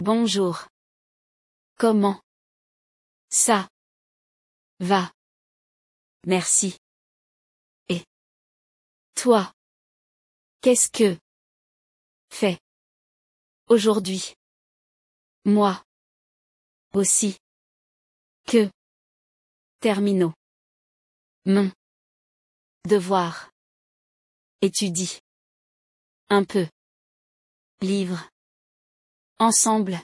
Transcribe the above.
Bonjour. Comment ça va? Merci. Et toi? Qu'est-ce que fait aujourd'hui? Moi aussi. Que terminons mon devoir. Étudie un peu. Livre ensemble.